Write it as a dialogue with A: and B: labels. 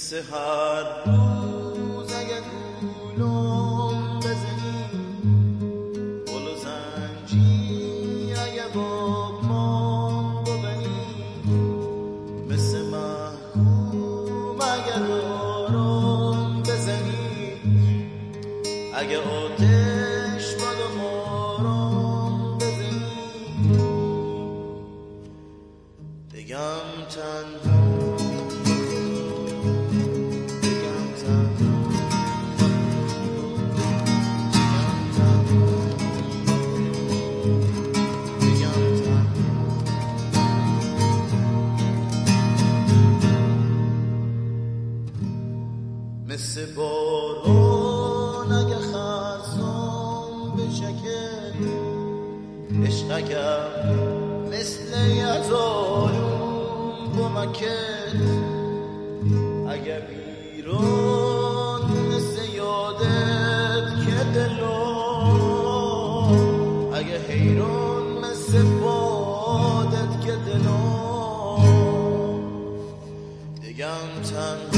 A: مثل هر روز اگه گولم بزنی گل و زنجی اگه با پام ببنی مثل محکوم اگه دارم بزنی اگه آتش باد و مارم بزنی بگم تنها مثل باران اگه خرسان بچکه عشق اگر مثل یزارون بمکت اگه بیرون مثل یادت که دلم اگه حیران مثل بادت که دلم دگم تنها